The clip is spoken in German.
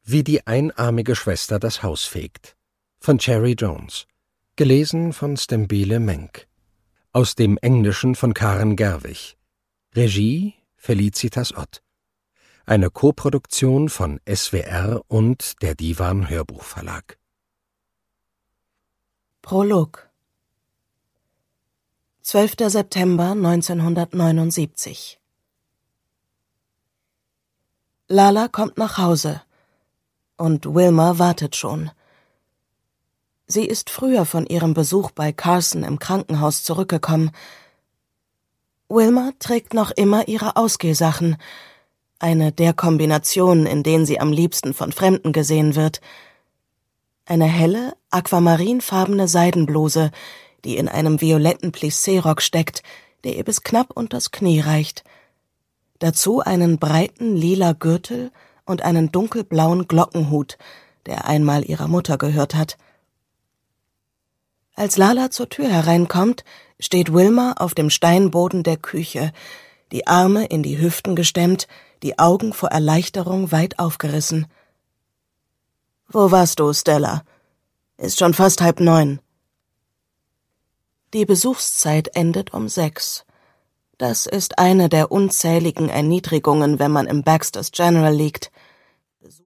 Wie die einarmige Schwester das Haus fegt von Cherry Jones. Gelesen von Stembele Menk. Aus dem Englischen von Karen Gerwig. Regie Felicitas Ott. Eine Koproduktion von SWR und der Divan Hörbuchverlag. Prolog 12. September 1979. Lala kommt nach Hause und Wilma wartet schon. Sie ist früher von ihrem Besuch bei Carson im Krankenhaus zurückgekommen. Wilma trägt noch immer ihre Ausgehsachen, eine der Kombinationen, in denen sie am liebsten von Fremden gesehen wird. Eine helle, aquamarinfarbene Seidenbluse, die in einem violetten Plissé-Rock steckt, der ihr bis knapp unters Knie reicht. Dazu einen breiten lila Gürtel und einen dunkelblauen Glockenhut, der einmal ihrer Mutter gehört hat. Als Lala zur Tür hereinkommt, steht Wilma auf dem Steinboden der Küche, die Arme in die Hüften gestemmt, die Augen vor Erleichterung weit aufgerissen. »Wo warst du, Stella? Ist schon fast 8:30. Die Besuchszeit endet um 6. Das ist eine der unzähligen Erniedrigungen, wenn man im Baxter's General liegt.